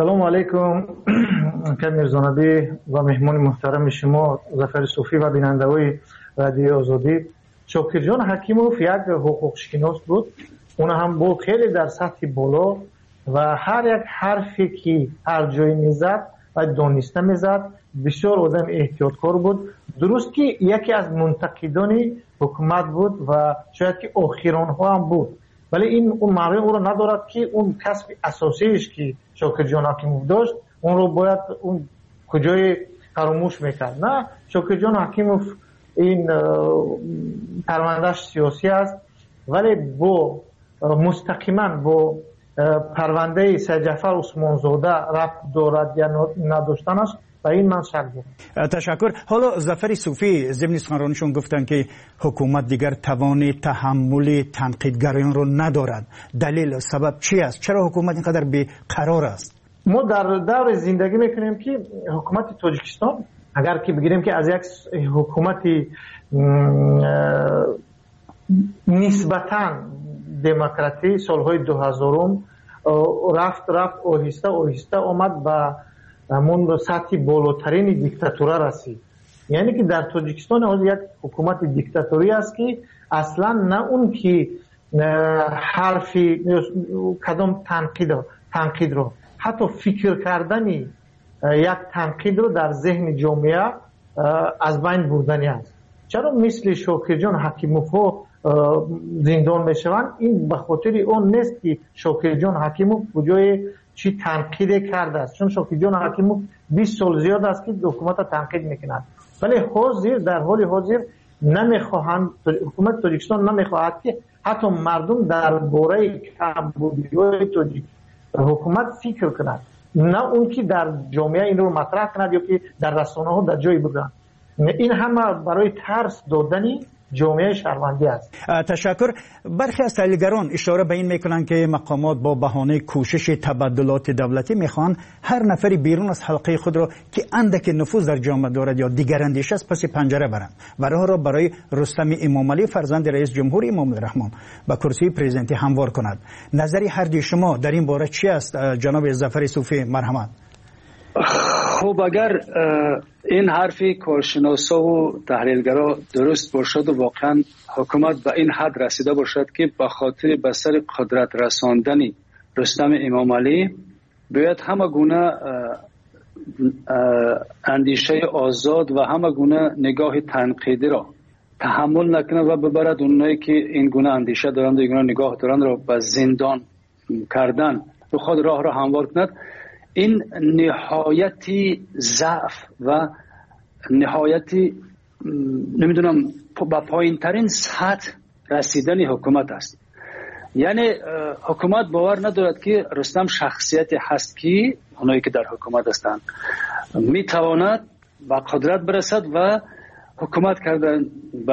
سلام علیکم میرزانبی و مهمان محترم شما ظفر صوفی و بیننده‌های رادیو آزادی. شاکر جان حکیموف یک حقوق شناس بود. اون هم بود خیلی در سطح بالا و هر یک حرفی که هر جایی میزد و دانسته میزد. بسیار آدم احتیاطکار بود. درست که یکی از منتقدان حکومت بود و شاید که آخران ها هم بود، ولی این اون معنی او رو ندارد که اون کسب اساسیش که شاکر جان حکیموف داشت اون رو باید اون کجای فراموش میکرد. نه، شاکر جان حکیموف این پروندهش سیاسی است، ولی با مستقیما با پرونده سید جعفر عثمانزاده ربط دارد یا نداشتنش و این من شک دارم. تشکر. حالا ظفر صوفی ضمن سخنرانیشون گفتن که حکومت دیگر توان تحمل تنقیدگران رو ندارد. دلیل سبب چی است؟ چرا حکومت اینقدر بی‌قرار است؟ ما در دور زندگی میکنیم که حکومت تاجیکستان اگر که بگیریم که از یک حکومت نسبتاً دموکراتی سالهای 2000 رفت آهسته آمد به همون سطح بالاترین دیکتاتوره رسید. یعنی که در تاجیکستان از یک حکومت دیکتاتوری است که اصلا نه اون که حرفی کدام تنقید رو حتی فکر کردن یک تنقید رو در ذهن جامعه از بین بردنی است. چرا مثل شاکر جان حکیموف زندان میشوند؟ این به خاطر اون نیست که شاکر جان حکیموف کجای چی تنقید کرده است، چون شاکر جان حکیموف 20 سال زیاد است که حکومت تنقید میکند، ولی حاضر در حال حاضر نمیخواهند، حکومت تاجیکستان نمیخواهد که حتی مردم درباره کمبودی حکومت فکر کند، نه اون که در جامعه این رو مطرح کند یا که در رسانه ها در جایی بگویند. این همه برای ترس دادنی جامعه شهروندی است. تشکر. برخی از تحلیلگران اشاره به این میکنند که مقامات با بهانه کوشش تبادلات دولتی میخوان هر نفری بیرون از حلقه خود را که اندک نفوذ در جامعه دارد یا دیگر اندیشه است پس پنجره برند و راه را برای رستم امامعلی فرزند رئیس جمهور امام الرحمن به کرسی پرزیدنتی هموار کند. نظری هر دوی شما در این باره چی است جناب ظفر صوفی؟ مرحمت. خب اگر این حرفی کارشناسا و تحلیلگرا درست باشد و واقعا حکومت به این حد رسیده باشد که به خاطر به سر قدرت رساندن رستم امامعلی باید همه گونه اندیشه آزاد و همه گونه نگاه تنقیدی را تحمل نکنه و ببرد اونایی که این گونه اندیشه دارند و این گونه نگاه دارند را به زندان کردن و خود راه را هموار کند. این نهایتی ضعف و نهایتی نمیدونم با پایین ترین سطح رسیدن حکومت است. یعنی حکومت باور ندارد که رستم شخصیتی هست که اونایی که در حکومت هستند میتواند به قدرت برسد و حکومت کردن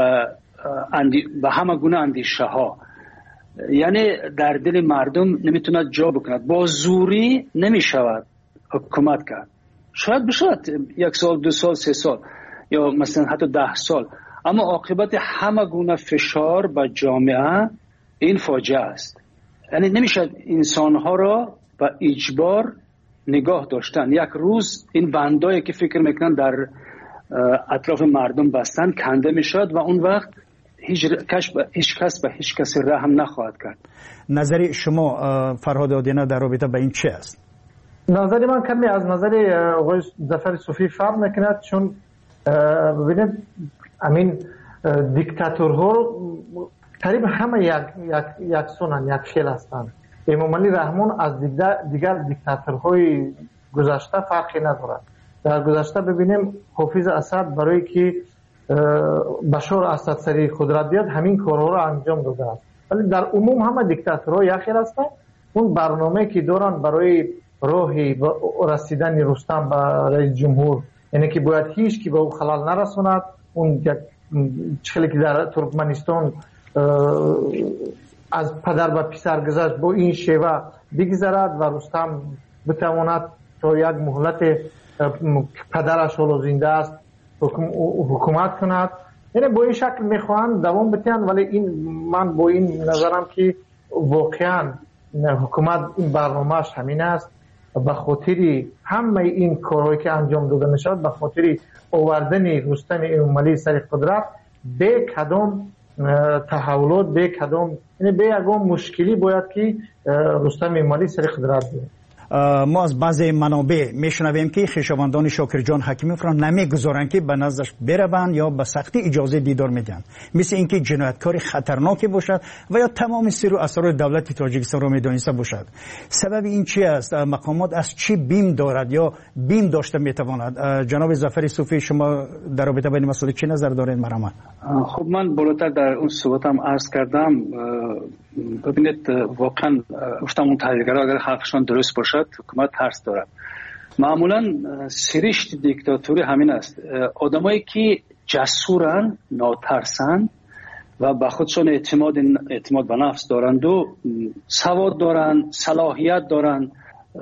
به همه گونه اندیشه ها، یعنی در دل مردم نمیتوند جا بکند. با زوری نمیشود حکومت کرد. شاید بشود 1 سال 2 سال 3 سال یا مثلا حتی 10 سال، اما عاقبت همه گونه فشار به جامعه این فاجعه است. یعنی نمیشد انسانها را به اجبار نگاه داشتن. یک روز این بندایی که فکر میکنن در اطراف مردم بستن کنده میشد و اون وقت هیچ کس به هیچ کس رحم نخواهد کرد. نظر شما فرهاد آدینه در رابطه با این چه است؟ نظر من کمی از نظر آقای ظفر صوفی فرق میکند، چون ببینید همین دیکتاتورها تقریبا همه یک سونن، یک خیل هستند. امامعلی رحمان از دیگر دیکتاتورهای گذشته فرقی ندارد. در گذشته ببینیم حافظ اسد برای که بشار اسد سری قدرت بیاد همین کارها را انجام داده است، ولی در عموم همه دیکتاتورها یک خیل هستند. اون برنامه که دارن برای راهی رسیدن رستم به رئیس جمهور، یعنی که باید هیچ کی به او خلال نرساند. اون چخلی که در ترکمنستان از پدر به پسر گذشت با این شیوه بگذرد و رستم بتواند تا یک مهلت پدرش حالا زنده است حکومت کند. یعنی با این شکل میخواهند دوام بتن، ولی این من با این نظرم که واقعا حکومت این برنامهش همین است به خاطر همه این کارهایی که انجام داده میشد، به خاطر آوردن رستم امالی سر قدرت، به کدام تحولات، به کدام یعنی به یگان مشکلی باید که رستم امالی سر قدرت بیاد. ما از بعضی منابع میشنویم که خویشاوندان شاکر جان حکیموف را نمیگذارند که به نزدش بروند یا به سختی اجازه دیدار میدن، مثل اینکه جنایتکار خطرناکی باشد و یا تمام سر و اسرار دولت تاجیکستان را میدانسته باشد. سبب این چی است؟ مقامات از چی بیم دارد یا بیم داشته میتواند؟ جناب ظفر صوفی، شما در رابطه با این مسئله چه نظر دارید؟ مرحمت. خب من بالاتر در اون صحبتم عرض کردم. ببینید واقعا گفتم اون تحلیلگرها اگر حرفشان درست باشد حکومت ترس دارد. معمولا سرشت دیکتاتوری همین است. آدمایی که جسورن، ناترسن و به خودشون اعتماد به نفس دارند و سواد دارن، صلاحیت دارن،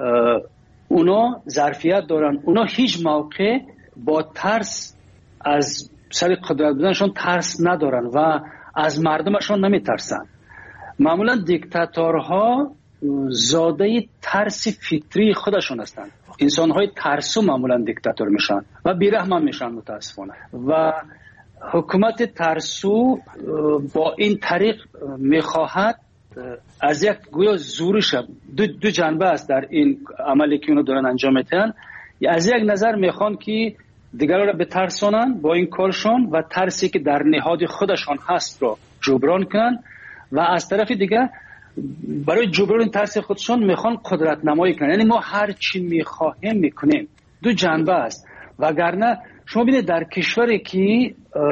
اونا ظرفیت دارن، اونا هیچ موقع با ترس از سر قدرت بودنشون ترس ندارن و از مردمشون نمیترسن. معمولا دیکتاتورها زاده ترس فطری خودشون هستند. انسان‌های ترسو معمولا دیکتاتور میشن و بی‌رحم میشن متاسفانه. و حکومت ترسو با این طریق میخواهد از یک گویا زورش دو جنبه است در این عملی که اونا دارن انجام میدن. از یک نظر میخوان که دیگران را بترسونن با این کارشون و ترسی که در نهاد خودشان هست رو جبران کنن و از طرف دیگه برای جبران ترس خودشون میخوان قدرت نمایی کنن. یعنی ما هر چی میخواهیم میکنیم. دو جنبه است. وگرنه شما ببینید در کشوری که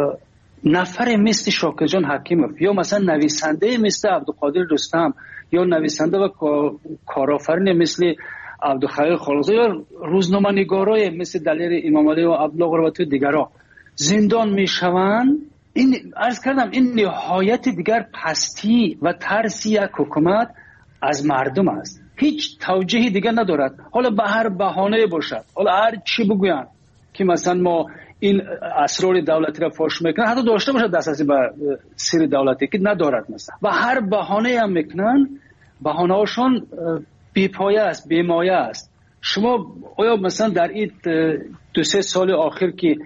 نفر مثل شاکر جان حکیموف یا مثلا نویسنده مثل عبدالقادر رستم یا نویسنده و کارآفرین مثل عبدالخلیل خالقزاده یا روزنامه‌نگارای مثل دلیر امام علی و عبدالله غربتی و دیگرها زندان میشوند، این عرض کردم این نهایت دیگر پستی و ترسی یک حکومت از مردم است. هیچ توجیهی دیگر ندارد. حالا به هر بهانه باشد، حالا هر چی بگویند که مثلا ما این اسرار دولتی را فاش میکنن، حتی داشته باشد دسترسی به سر دولتی که ندارد مثلا، و هر بهانه هم میکنن، بهانه هاشون بی‌پایه است، بی‌مایه است. شما آیا مثلا در این 2-3 سال آخر که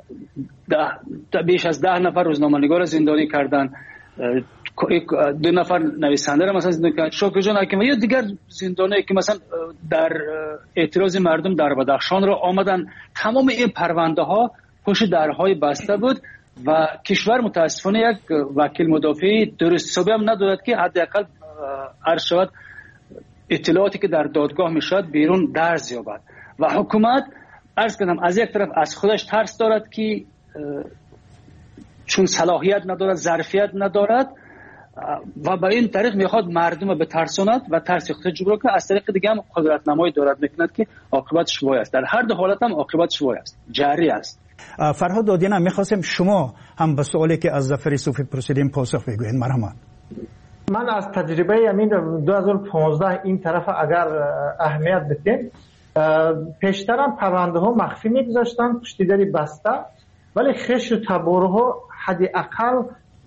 بیش از 10 نفر روزنامه‌نگار زندانی کردن، 2 نفر نویسنده را مثلا زندانی کردن، شاکر جان حکیموف یا دیگر زندانی که مثلا در اعتراض مردم در بدخشان را آمدن، تمام این پرونده ها پشت درهای بسته بود و کشور متاسفانه یک وکیل مدافع درست حسابی هم ندارد که حداقل عرض شود اطلاعاتی که در دادگاه میشد بیرون درز یابد. و حکومت عرض کردم از یک طرف از خودش ترس دارد که چون صلاحیت ندارد، ظرفیت ندارد و به این طریق میخواد مردم رو بترساند و ترس خودش جبران کنه. از طریق دیگه هم قدرت نمایی دارد میکند که عاقبتش وای است. در هر دو حالت هم عاقبتش وای است، جاری است. فرهاد دادیان، میخواستم شما هم به سوالی که از ظفر صوفی پرسیدیم پاسخ بگویید. مرحبا. من از تجربه همین 2015 این طرف اگر اهمیت بدیم، پیشترم پرونده ها مخفی میگذاشتن پشت در بسته، ولی خش و تبارها حداقل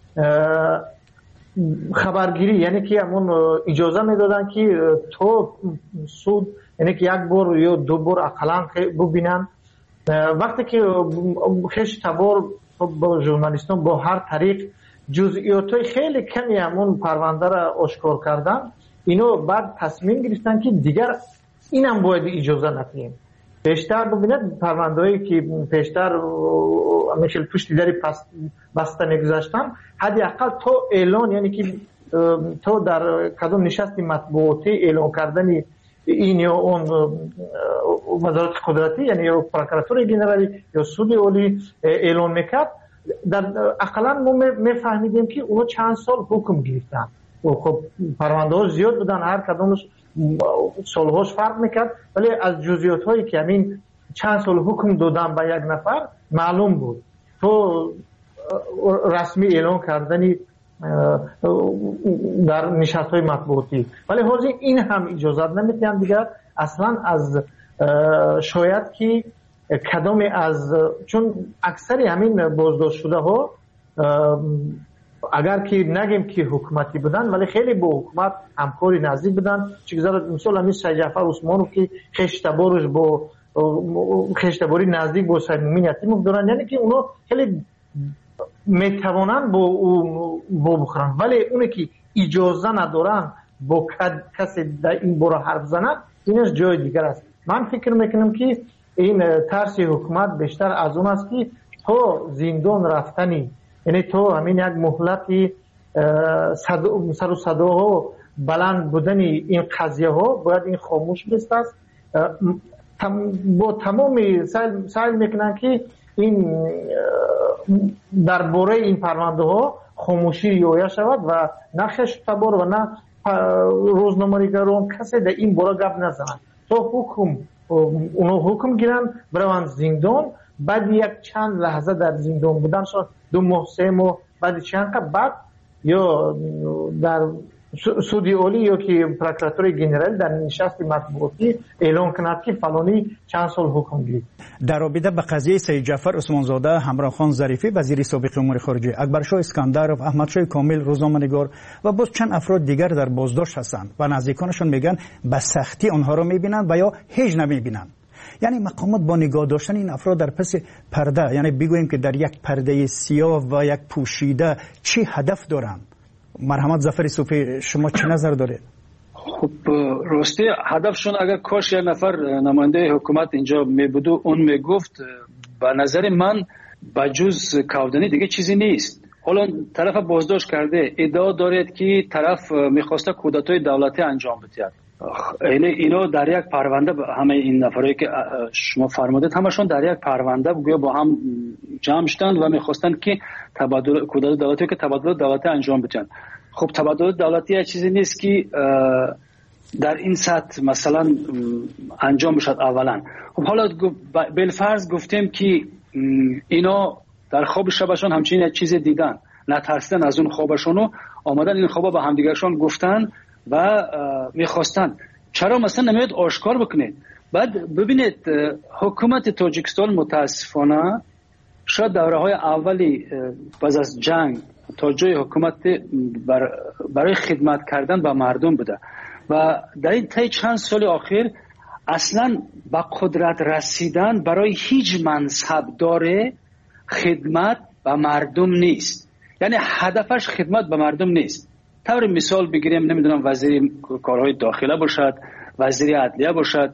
خبرگیری، یعنی که همون اجازه میدادن که تو سود یعنی که 1 بار یا 2 بار اقلا ببینن. وقتی که خش تبار با ژورنالیستان با هر طریق جزئیاتای خیلی کمی همون پرونده را آشکار کردن، اینو بعد تصمیم گرفتن که دیگر اینم باید اجازه ندیم. بیشتر ببینید پرونده‌ای که بیشتر مثل پشت در بسته می‌گذاشتن، حداقل تو اعلان، یعنی که تو در کدام نشست مطبوعاتی اعلان کردن این یا اون وزارت قدرتی، یعنی یا پروکراتور جنرالی یا سود عالی اعلان میکرد، در اقلا ما میفهمیدیم که اونها چند سال حکم گرفتن. خب پرونده ها زیاد بودن، هر کدامش سالهاش فرق میکرد، ولی از جزئیات هایی که همین چند سال حکم دادن به یک نفر معلوم بود. تو رسمی اعلان کردنی در نشست های مطبوعاتی، ولی حاضر این هم اجازه نمیتونن دیگر اصلا از شاید که کدام از، چون اکثر همین بازداشت شده ها اگر که نگیم که حکومتی بودن ولی خیلی با حکومت همکاری نزدیک بودن. چیزا مثلا همین سید جعفر عثمانو که خشتبارش با خشتباری نزدیک با سید مومن یتیموف دارن، یعنی که اونا خیلی میتوانن با او بخورن، ولی اونی که اجازه ندارن با کسی در این باره حرف زنن اینش جای دیگر است. من فکر میکنم که این ترس حکومت بیشتر از اون است که تو زندان رفتنی، یعنی تو همین یک مهلتی سر و صداها بلند بودنی این قضیه ها باید این خاموش بست است. با تمام سعی میکنن که این درباره این پرونده ها خاموشی رعایت شود و نه خشتبار و نه روزنامه‌نگاران کسی در این باره گپ نزنند تا اونا حکم گیرن بروند زندان، بعد یک چند لحظه در زندان بودن شد 2 ماه 3 ماه، بعد چند بعد یا در سودی اولی یا که پروکراتور جنرال در نشست مطبوعاتی اعلام کند که فلانی چند سال حکم گیرد. در رابطه به قضیه سید جعفر عثمانزاده، همراه خان ظریفی وزیر سابق امور خارجه، اکبرشاه اسکندرов، احمدشاه کامل روزنامه‌نگار و باز چند افراد دیگر در بازداشت هستند و نزدیکانشان میگن به سختی آنها را میبینند و یا هیچ نمیبینند. یعنی مقامات با نگاه داشتن این افراد در پس پرده، یعنی بگوییم که در یک پرده سیاه و یک پوشیده چی هدف دارند؟ مرحمت ظفر صوفی شما چه نظر دارید؟ خب راستی هدفشون اگر کاش یک نفر نماینده حکومت اینجا می بود و اون می گفت، به نظر من بجز کودنی دیگه چیزی نیست. حالا طرف بازداشت کرده ادعا دارد که طرف میخواسته کودتای دولتی انجام بده. اینا در یک پرونده همه این نفرایی که شما فرمودید همشون در یک پرونده گویا با هم جمع شدند و میخواستند که تبادل کودتا دولتی که تبادل دولتی انجام بدن. خب تبادل دولتی یه چیزی نیست که در این سطح مثلا انجام بشد اولا. خب حالا بالفرض گفتیم که اینا در خواب شبشون همچین یک چیز دیدن، نترسیدن از اون خوابشون و آمدن این خوابا به همدیگرشون گفتن و میخواستن. چرا مثلا نمیاد آشکار بکنید؟ بعد ببینید حکومت تاجیکستان متاسفانه شاید دوره های اولی بعد از جنگ تا جای حکومت برای خدمت کردن به مردم بوده و در این طی چند سال اخیر اصلا به قدرت رسیدن برای هیچ منصب داره خدمت به مردم نیست. یعنی هدفش خدمت به مردم نیست. طور مثال بگیریم نمیدونم وزیر کارهای داخله باشد، وزیر عدلیه باشد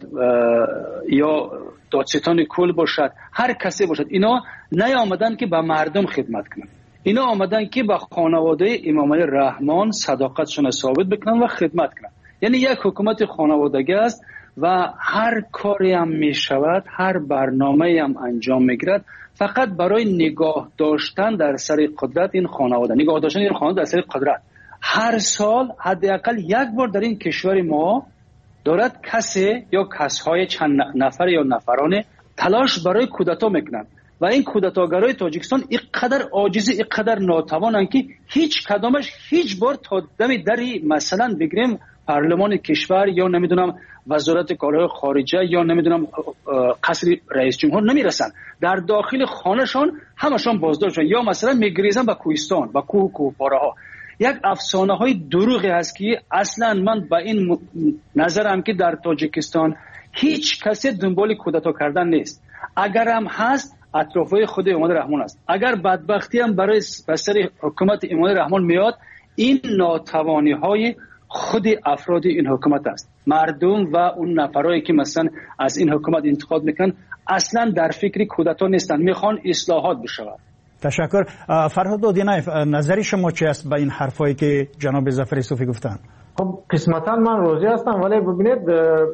یا دادستان کل باشد، هر کسی باشد، اینا نیامدن که به مردم خدمت کنن، اینا آمدن که به خانواده امام علی رحمان صداقتشون ثابت بکنن و خدمت کنن. یعنی یک حکومت خانوادگی است و هر کاری هم می شود، هر برنامه هم انجام میگیرد فقط برای نگاه داشتن در سر قدرت این خانواده، نگاه داشتن این خانواده در سر قدرت. هر سال حداقل یک بار در این کشور ما دارد کسی یا کسهای چند نفر یا نفرانه تلاش برای کودتا میکنن و این کودتاگرای تاجیکستان اینقدر عاجز، اینقدر ناتوانن که هیچ کدامش هیچ بار تا دم دری مثلا بگیریم پارلمان کشور یا نمیدونم وزارت کارهای خارجه یا نمیدونم قصر رئیس جمهور نمیرسن. در داخل خانهشان همشان بازداشتن یا مثلا میگریزن به کوهستان، به کوه پاره ها. یک افسانه های دروغی هست که اصلا من با این نظرم که در تاجیکستان هیچ کسی دنبال کودتا کردن نیست. اگر هم هست اطرافای خود امام رحمان است. اگر بدبختی هم برای سر حکومت امام رحمان میاد، این ناتوانی های خود افراد این حکومت است. مردم و اون نفرایی که مثلا از این حکومت انتقاد میکنن اصلا در فکر کودتا نیستن، میخوان اصلاحات بشود. تشکر. فرهاد دودینایف، نظری شما چی است به این حرفایی که جناب ظفر صوفی گفتن؟ خب قسمتا من راضی هستم، ولی ببینید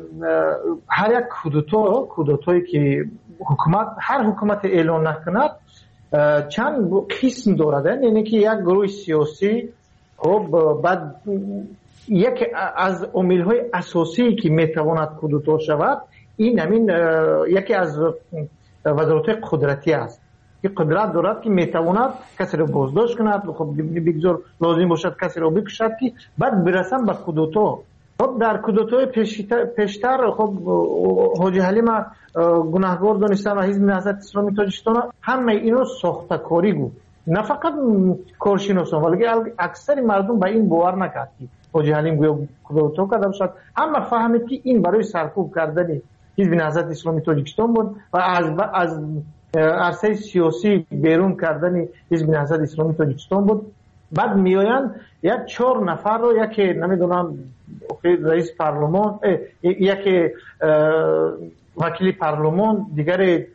هر یک کودتایی که هر حکومت اعلان نکند چند قسم دارد. یعنی که یک گروه سیاسی خب بعد یک از عامل‌های اساسی که میتواند کودتا شود این همین یکی از وزارت قدرتی است که قدرت دارد که میتواند کسی رو بازداشت کند، خب بگذار لازم باشد کسی رو بکشد که بعد برسن به کودتا. خب در کودتای پیشتر خب حاجی حلیم گناهکار دانستن و حزب نهضت اسلامی تاجیکستان همه اینو ساختکاری گفت. نه فقط کارشناسان ولی اکثر مردم به این باور نکرد که حاجی حلیم گویا تو کدام شد. همه فهمید که این برای سرکوب کردن حزب نهضت اسلامی تاجیکستان بود و از عرصه سیاسی بیرون کردن حزب نهضت اسلامی تاجیکستان بود. بعد میآیند یک 4 نفر رو، یکی نمیدونم رئیس پارلمان، یکی وکیل پارلمان، دیگری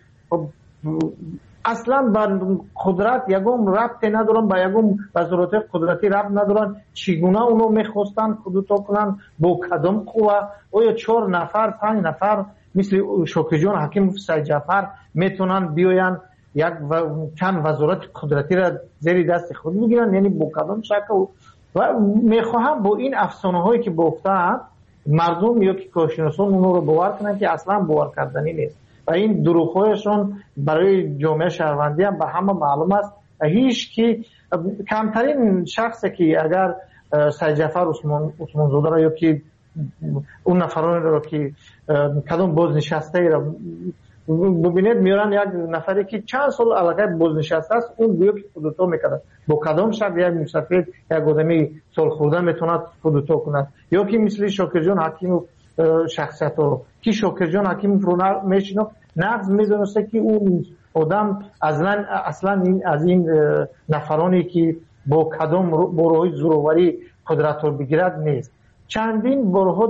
اصلا با قدرت یگم ربط ندارن، با یگم وزارت قدرتی ربط ندارن. چگونه اونو میخواستن خودتا کنن، با کدام قوه؟ آیا 4 نفر 5 نفر مثل شوکی جان حکیم سید جعفر میتونن بیاین یک چند وزارت قدرتی را زیر دست خود میگیرن؟ یعنی با کدام شکل؟ و میخواهم با این افسانه هایی که گفتن مردم یا که کارشناسان اونو رو باور کنن که اصلا باور کردنی نیست و این دروغ‌هایشون برای جامعه شهروندی هم به همه معلوم است. هیچ کی کمترین شخصی که اگر سید جعفر عثمان زاده را یا که اون نفرانی را که کدام بازنشسته را ببینید میارن، یک نفری که چند سال علاقه بازنشسته است اون گویا که خودتا میکرد، با کدام شکل یک مسافر یک آدمی سال خورده میتوند خودتا کند؟ یا که مثل شاکر جان حکیم شخصیت رو که شاکر جان حکیم رو میشناخت، نقض میدونسته که اون آدم اصلا از این نفرانی که با کدام بروهای زوروری قدرت رو بگیرد نیست. چندین بارها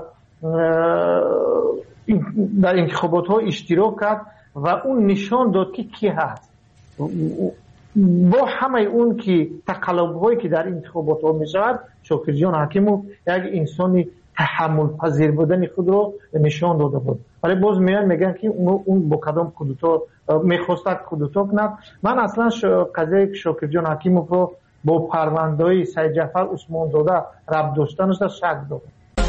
در انتخابات ها اشتراک کرد و اون نشان داد که کی هست. با همه اون که تقلب هایی که در انتخابات ها می شود، شاکر جان حکیمو یک انسانی تحمل پذیر بودن خود رو نشان داده بود. ولی باز میگن که اون با کدام کودتا میخواست کودتا کند. من اصلا قضیه شاکر جان حکیمو رو با پرونده‌های سید جعفر عثمان زاده ربط داشتنش شک دارم.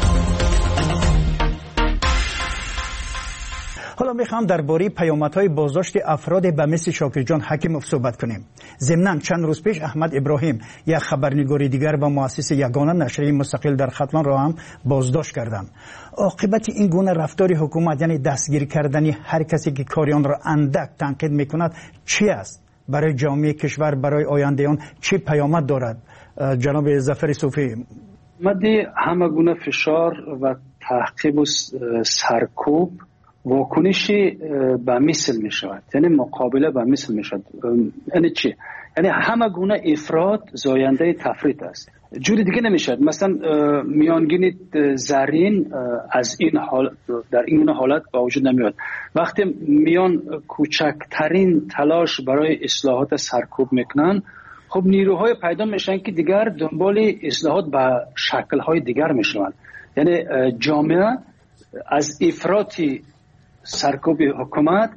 حالا میخوام درباره پیامدهای بازداشت افراد به مثل شاکر جان حکیموف صحبت کنیم. ضمناً چند روز پیش احمد ابراهیم، یک خبرنگار دیگر و مؤسس یگانه نشریه مستقل در ختلان را هم بازداشت کردند. عاقبت این گونه رفتار حکومت، یعنی دستگیر کردن هر کسی که کاریان را اندک تنقید میکند، چی است؟ برای جامعه کشور، برای آینده آن چه پیامد دارد؟ جناب ظفر صوفی. مدی همه گونه فشار و تعقیب و سرکوب واکنشی به مثل می شود، یعنی مقابله به مثل می شود. یعنی چی؟ یعنی همه گونه افراط زاینده تفریط است، جوری دیگه نمی شود. مثلا میانگین زرین از این حال در این حالت با وجود نمیاد. وقتی میان کوچکترین تلاش برای اصلاحات سرکوب میکنن، خب نیروهای پیدا میشن که دیگر دنبال اصلاحات به شکل‌های دیگر میشوند. یعنی جامعه از افراطی سرکوب حکومت،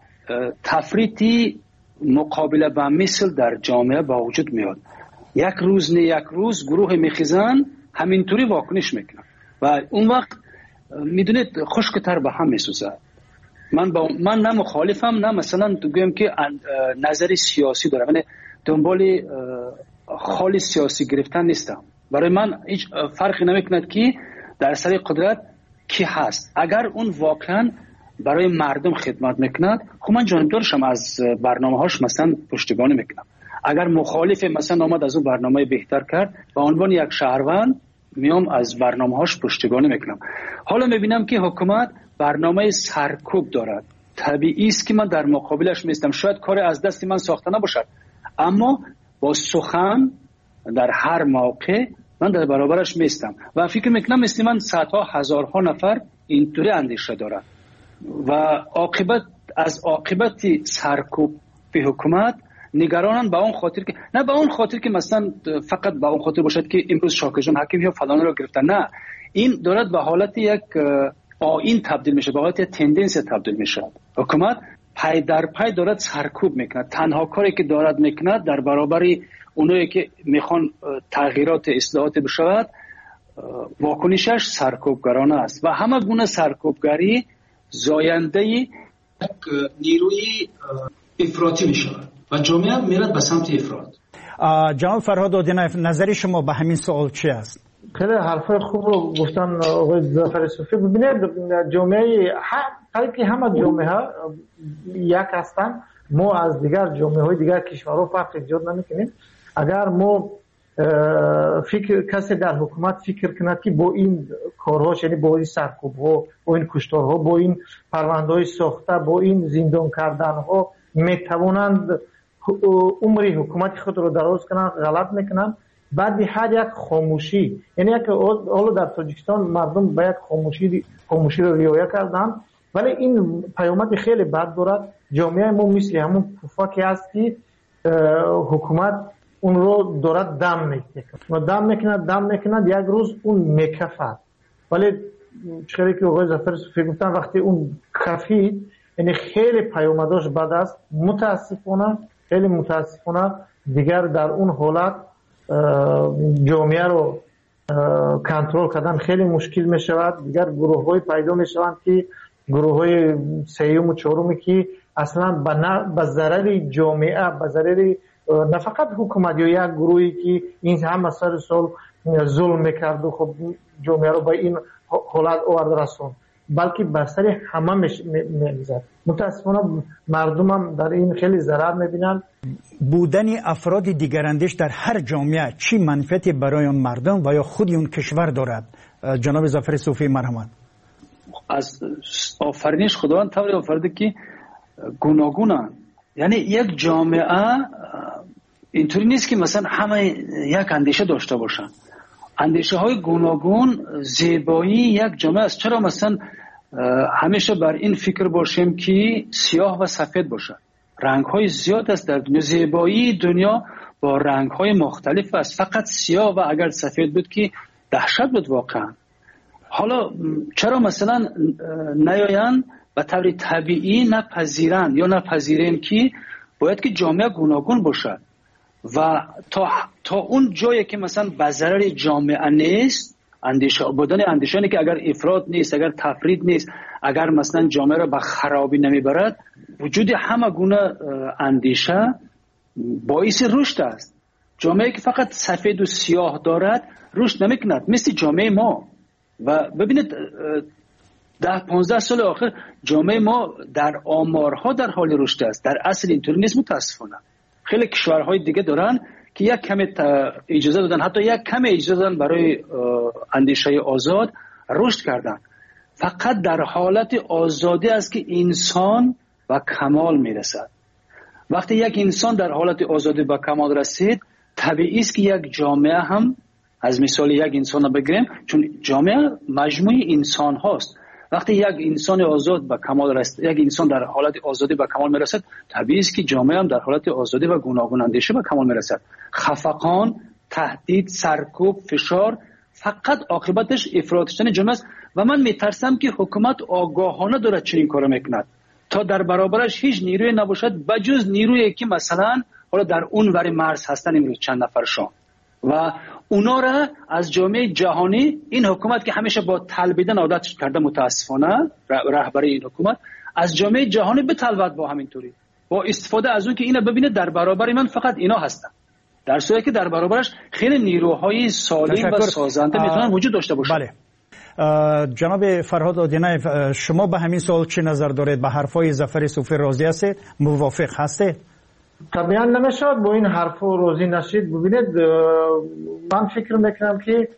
تفریطی مقابله با مثل در جامعه با وجود میاد. یک روز نه یک روز گروه میخیزن همینطوری واکنش میکنن و اون وقت میدونید خشکتر به هم میسوزد. من نه مخالفم نه مثلا بگم که نظر سیاسی دارم، یعنی دنبال خالی سیاسی گرفتن نیستم. برای من هیچ فرقی نمیکند که در سر قدرت کی هست. اگر اون واقعا برای مردم خدمت میکند، خب من جانبدارشم، از برنامه هاش مثلا پشتیبانی میکنم. اگر مخالف مثلا آمد از اون برنامه بهتر کرد، به عنوان یک شهروند میام از برنامه هاش پشتیبانی میکنم. حالا میبینم که حکومت برنامه سرکوب دارد، طبیعی است که من در مقابلش میستم. شاید کار از دست من ساخته نباشد، اما با سخن در هر موقع من در برابرش میستم و فکر میکنم مثل من صدها هزارها نفر اینطوری اندیشه دارد و عاقبت سرکوب به حکومت نگرانن. به اون خاطر که نه به اون خاطر که مثلا فقط به اون خاطر باشد که امروز شاکر جان حکیم یا فلان رو گرفتن، نه، این دارد به حالت یک آیین تبدیل میشه، به حالت یک تندنس تبدیل میشه. حکومت پای در پای دارد سرکوب میکنه. تنها کاری که دارد میکنه در برابر اونایی که میخوان تغییرات اصلاحات بشود، واکنشش سرکوبگرانه است و همه گونه سرکوبگری زاینده نیروی افراطی میشود و جامعه میرد به سمت افراط. جناب فرهاد آدینایف، نظر شما به همین سوال چی است؟ خیلی حرفای خوب رو گفتن آقای ظفر صوفی. ببینید جامعه همه جامعه یک هستن ما از دیگر جامعه های دیگر کشورها فرق ایجاد نمیکنیم. اگر ما کسی در حکومت فکر کند که با این کارهاش، یعنی با این سرکوب ها، با این کشتارها، با این پرونده های ساخته، با این زندان کردن ها میتوانند عمری حکومت خود رو دراز کنند، غلط میکنند. بعد هر یک خاموشی، یعنی یک حالا در تاجیکستان مردم باید خاموشی رو رعایت کردن، ولی این پیامد خیلی بد دارد. جامعه ما مثل همون پوفاکی است که حکومت اون رو دارد دم میکند یک روز اون میکفد. ولی چیزی که آقای ظفر صوفی گفتن وقتی اون کفید، یعنی خیلی پیامداش بد است. خیلی متاسفانه دیگر در اون حالت جامعه رو کنترل کردن خیلی مشکل می شود. دیگر گروه های پیدا می شوند که گروه های سیوم و چهارمی که اصلا به ضرر جامعه، به ضرر نه فقط حکومت یا یک گروهی که این همه سال ظلم میکرد و خب جامعه رو به این حالت آورد رسون، بلکه بر سر همه می‌ریزد. متاسفانه مردم هم در این خیلی ضرر میبینن. بودن افراد دیگراندیش در هر جامعه چی منفعتی برای اون مردم و یا خود اون کشور دارد؟ جناب ظفر صوفی مرحمت. از آفرینش خداوند طوری آفریده که گوناگونن. یعنی یک جامعه اینطوری نیست که مثلا همه یک اندیشه داشته باشن. اندیشه های گوناگون زیبایی یک جامعه است. چرا مثلا همیشه بر این فکر باشیم که سیاه و سفید باشه؟ رنگ های زیاد است در دنیا. زیبایی دنیا با رنگ های مختلف است. فقط سیاه و اگر سفید بود که دهشت بود واقعا. حالا چرا مثلا نیاین به طور طبیعی نپذیرن یا نپذیرن که باید که جامعه گوناگون باشد و تا اون جایی که مثلا به ضرر جامعه نیست، اندیشانی که اگر افراط نیست، اگر تفرید نیست، اگر مثلا جامعه را به خرابی نمیبرد، وجود همه گونه اندیشه باعث رشد است. جامعه که فقط سفید و سیاه دارد رشد نمیکند، مثل جامعه ما. و ببینید 10-15 سال آخر جامعه ما در آمارها در حال رشد است. در اصل اینطوری نیست متاسفانه. خیلی کشورهای دیگه دارن که یک کم اجازه دادن، حتی یک کم اجازه دادن برای اندیشه آزاد رشد کردن. فقط در حالت آزادی است که انسان به کمال میرسد. وقتی یک انسان در حالت آزادی به کمال رسید، طبیعی است که یک جامعه هم، از مثال یک انسان رو بگیریم، چون جامعه مجموعه انسان هاست. وقتی یک انسان آزاد به کمال رسید، یک انسان در حالت آزادی به کمال میرسد، طبیعی است که جامعه هم در حالت آزادی و گوناگون اندیشه به کمال میرسد. خفقان، تهدید، سرکوب، فشار فقط عاقبتش افراط شدن جامعه است. و من میترسم که حکومت آگاهانه دارد چنین کارو میکند تا در برابرش هیچ نیروی نباشد بجز نیرویی که مثلا حالا در اون ور مرز هستن، امروز چند نفرشان، و اونا را از جامعه جهانی، این حکومت که همیشه با طلبیدن عادت کرده، متاسفانه رهبری این حکومت از جامعه جهانی بطلبد با همینطوری، با استفاده از اون که اینا ببینه در برابر من فقط اینا هستن، در صورتی که در برابرش خیلی نیروهای سالم و سازنده میتونن وجود داشته باشن. بله. جناب فرهاد آدینه، شما به همین سوال چه نظر دارید؟ به حرفای ظفر صوفی راضی هستید؟ موافق هستید؟ طبعا نمیشد با این حرفا راضی نشید. ببینید من فکر میکنم که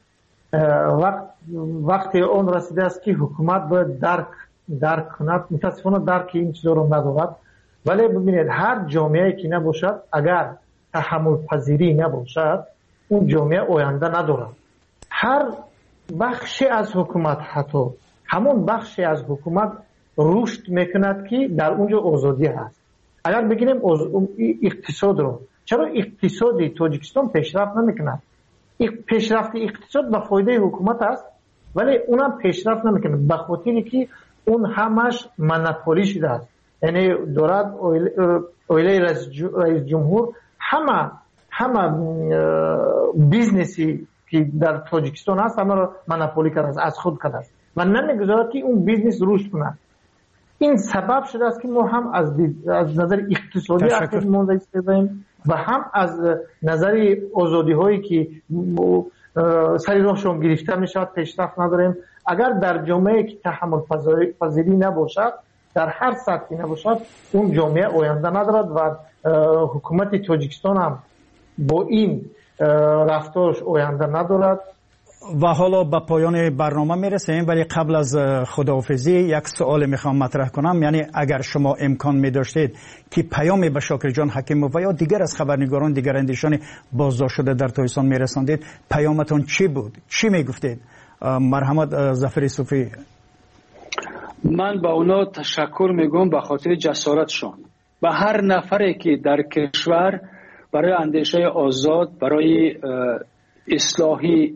وقتی اون رسیده است که حکومت باید درک کند. متاسفانه درک این چیزا رو ندارد. ولی ببینید هر جامعه که نباشد، اگر تحمل پذیری نباشد، اون جامعه آینده ندارد. هر بخشی از حکومت، حتی همون بخشی از حکومت رشد میکند که در اونجا آزادی هست. اگر بگیریم اقتصاد رو، چرا اقتصادی تاجیکستان پیشرفت نمیکند؟ پیشرفت اقتصاد به فایده حکومت است، ولی اونم پیشرفت نمیکنه به خاطری که اون همش مونوپولی شده است. یعنی دارد اویله رئیس جمهور همه بیزنسی که در تاجیکستان هست همه رو مونوپولی کرده است، از خود کرده است و نمیگذارد که اون بیزنس رشد کنه. این سبب شده است که ما هم از نظر اقتصادی اخیر مونده ایستادیم و هم از نظر آزادی هایی که سری راهشون گرفته می شود پیشرفت نداریم. اگر در جامعه که تحمل پذیری نباشد، در هر سطحی نباشد اون جامعه آینده ندارد و حکومت تاجیکستان هم با این رفتارش آینده ندارد. و حالا به پایان برنامه میرسیم، ولی قبل از خداحافظی یک سوال میخوام مطرح کنم. یعنی اگر شما امکان میداشتید که پیامی به شاکر جان حکیموف و یا دیگر از خبرنگاران دیگر اندیشان بازداشت شده در تاجیکستان میرساندید، پیامتون چی بود؟ چی میگفتید؟ مرحمت ظفر صوفی. من با اونا تشکر میگم به خاطر جسارتشون. به هر نفری که در کشور برای اندیشه آزاد، برای اصلاحی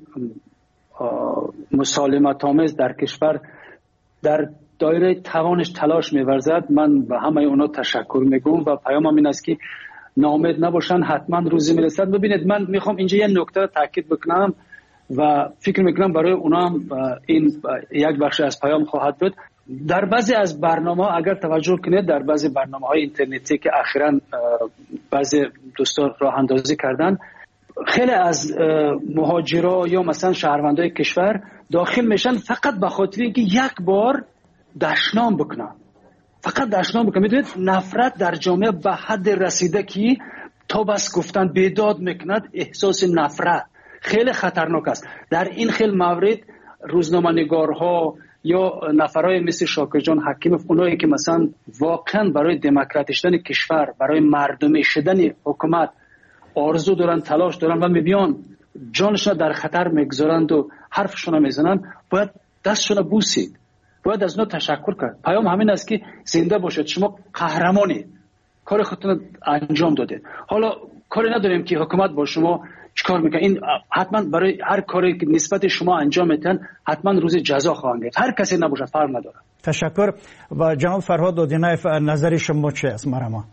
مسالمت آمیز در کشور در دایره توانش تلاش می‌ورزد، من به همه اونا تشکر میگم و پیامم این است که ناامید نباشن، حتما روزی میرسد. ببینید من میخوام اینجا یه نکته رو تاکید بکنم و فکر میکنم برای اونا هم این یک بخش از پیام خواهد بود. در بعضی از برنامه اگر توجه کنید، در بعضی برنامه‌های اینترنتی که اخیراً بعضی دوستان راه اندازی کردن، خیلی از مهاجرا یا مثلا شهروندای کشور داخل میشن فقط به خاطر اینکه یک بار دشنام بکنن، فقط دشنام بکنن. میدونید نفرت در جامعه به حد رسیده که تا بس گفتن بیداد میکند، احساس نفرت خیلی خطرناک است. در این خیلی مورد روزنامه‌نگارها یا نفرای مثل شاکر جان حکیموف، اونایی که مثلا واقعا برای دموکراتی شدن کشور، برای مردمی شدن حکومت آرزو دارن، تلاش دارن و میبیان جانشون در خطر میگذارند و حرفشون میزنن، باید دستشون بوسید، باید از اونا تشکر کرد. پیام همین است که زنده باشید، شما قهرمانید، کار خودتون انجام دادید. حالا کاری نداریم که حکومت با شما چیکار میکنه، این حتما برای هر کاری که نسبت شما انجام میدن حتما روز جزا خواهند گرفت، هر کسی نباشه، فرق نداره. تشکر. و جناب فرهاد دودینایف، نظر شما چی است؟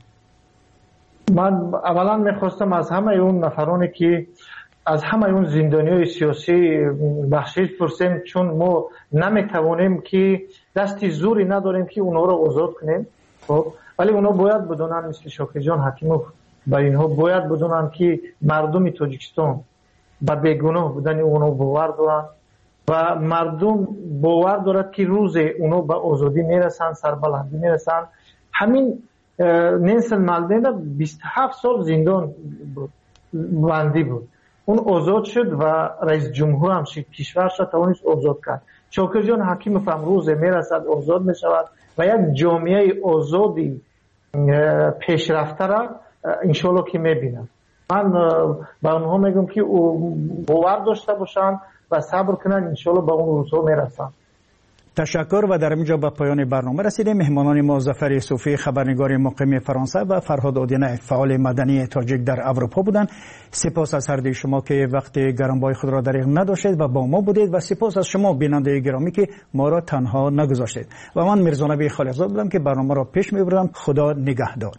من اولا میخواستم از همه اون نفرانی که از همه اون زندانیای سیاسی بخشش پرسیم، چون ما نمیتوانیم که دستی زوری نداریم که اونها رو آزاد کنیم، خب ولی اونها باید بدونن، مثل شاکر جان حکیموف و اینها باید بدونن که مردم تاجیکستان به بیگناه بودن اونها باور دارن و مردم باور دارد که روز اونها به آزادی میرسن، سربلندی میرسن. همین نلسون ماندلا 27 سال زندان بندی بود، اون آزاد شد و رئیس جمهور هم کشورش را توانست آزاد کرد. شاکر جان حکیموف امروز میرسد، آزاد میشود و یک جامعه آزادی پیشرفته را انشالله که میبینم. من به اونها میگم که باور داشته باشن و صبر کنن، انشالله به اون روزها میرسن. تشکر. و در اینجا به پایان برنامه رسیدیم. مهمانان ما ظفر صوفی، خبرنگار مقیم فرانسه، و فرهاد دودینایف، فعال مدنی تاجیک در اروپا بودند. سپاس از هر دوی شما که وقت گرانبهای خود را دریغ نداشتید و با ما بودید، و سپاس از شما بیننده گرامی که ما را تنها نگذاشتید. و من میرزا نبی خالقزاد بودم که برنامه را پیش میبردم. خدا نگهدار.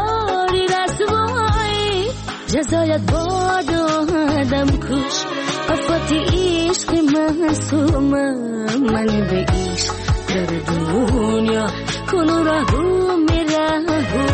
جزایت باد و آدم کش آفت عشق معصومم من به عشق در دنیا کنو رهو میرهو